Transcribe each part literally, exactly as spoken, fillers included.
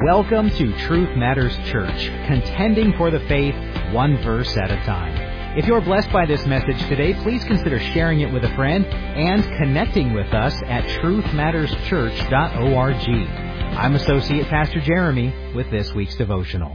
Welcome to Truth Matters Church, contending for the faith one verse at a time. If you're blessed by this message today, please consider sharing it with a friend and connecting with us at truth matters church dot org. I'm Associate Pastor Jeremy with this week's devotional.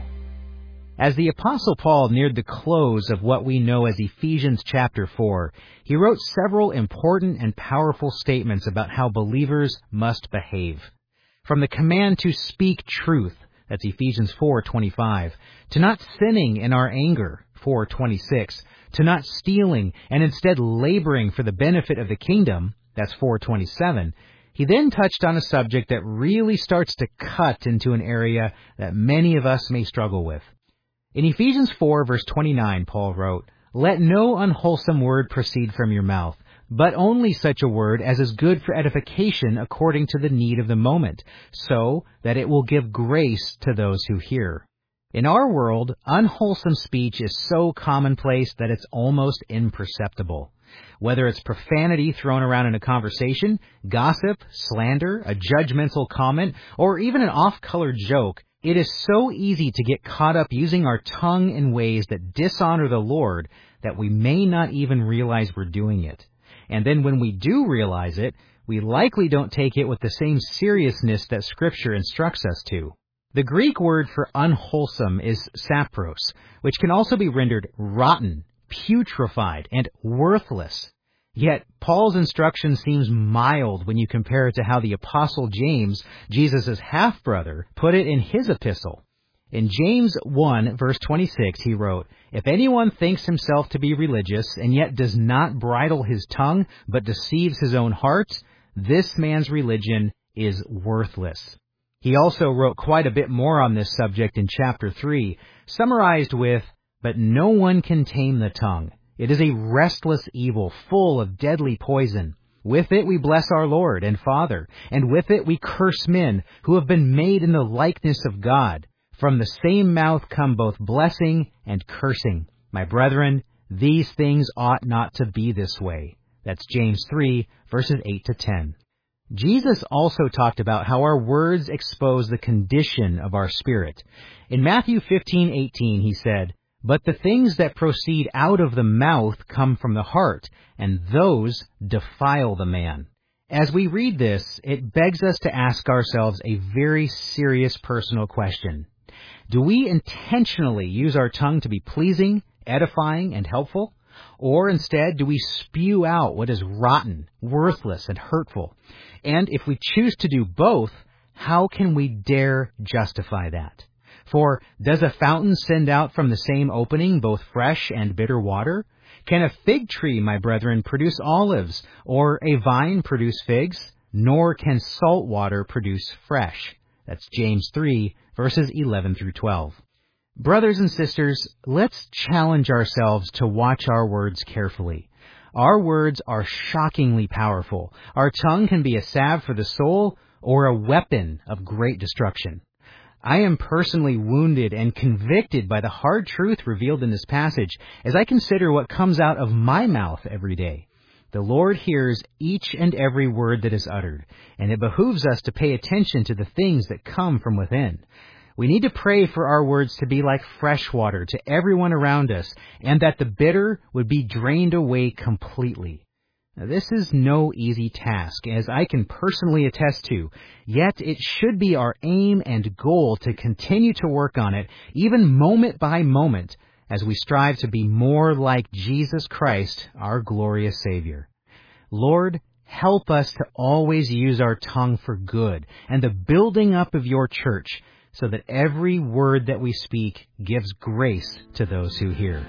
As the Apostle Paul neared the close of what we know as Ephesians chapter four, he wrote several important and powerful statements about how believers must behave. From the command to speak truth, that's Ephesians four twenty-five, to not sinning in our anger, four twenty-six, to not stealing and instead laboring for the benefit of the kingdom, that's four twenty-seven, he then touched on a subject that really starts to cut into an area that many of us may struggle with. In Ephesians four verse twenty-nine, Paul wrote, "Let no unwholesome word proceed from your mouth, but only such a word as is good for edification according to the need of the moment, so that it will give grace to those who hear." In our world, unwholesome speech is so commonplace that it's almost imperceptible. Whether it's profanity thrown around in a conversation, gossip, slander, a judgmental comment, or even an off-color joke, it is so easy to get caught up using our tongue in ways that dishonor the Lord that we may not even realize we're doing it. And then when we do realize it, we likely don't take it with the same seriousness that Scripture instructs us to. The Greek word for unwholesome is sapros, which can also be rendered rotten, putrefied, and worthless. Yet, Paul's instruction seems mild when you compare it to how the Apostle James, Jesus' half-brother, put it in his epistle. In James one, verse twenty-six, he wrote, "If anyone thinks himself to be religious and yet does not bridle his tongue but deceives his own heart, this man's religion is worthless." He also wrote quite a bit more on this subject in chapter three, summarized with, "But no one can tame the tongue. It is a restless evil full of deadly poison. With it we bless our Lord and Father, and with it we curse men who have been made in the likeness of God. From the same mouth come both blessing and cursing. My brethren, these things ought not to be this way." That's James three, verses eight to ten. Jesus also talked about how our words expose the condition of our spirit. In Matthew fifteen eighteen, he said, "But the things that proceed out of the mouth come from the heart, and those defile the man." As we read this, it begs us to ask ourselves a very serious personal question. Do we intentionally use our tongue to be pleasing, edifying, and helpful? Or instead, do we spew out what is rotten, worthless, and hurtful? And if we choose to do both, how can we dare justify that? For does a fountain send out from the same opening both fresh and bitter water? Can a fig tree, my brethren, produce olives, or a vine produce figs? Nor can salt water produce fresh. That's James three, verses eleven through twelve. Brothers and sisters, let's challenge ourselves to watch our words carefully. Our words are shockingly powerful. Our tongue can be a salve for the soul or a weapon of great destruction. I am personally wounded and convicted by the hard truth revealed in this passage as I consider what comes out of my mouth every day. The Lord hears each and every word that is uttered, and it behooves us to pay attention to the things that come from within. We need to pray for our words to be like fresh water to everyone around us, and that the bitter would be drained away completely. Now, this is no easy task, as I can personally attest to, yet it should be our aim and goal to continue to work on it, even moment by moment, as we strive to be more like Jesus Christ, our glorious Savior. Lord, help us to always use our tongue for good and the building up of your church, so that every word that we speak gives grace to those who hear.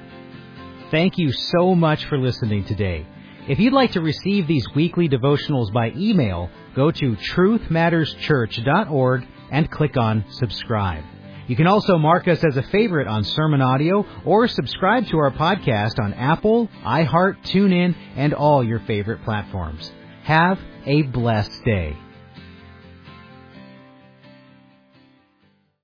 Thank you so much for listening today. If you'd like to receive these weekly devotionals by email, go to truth matters church dot org and click on subscribe. You can also mark us as a favorite on Sermon Audio or subscribe to our podcast on Apple, iHeart, TuneIn, and all your favorite platforms. Have a blessed day.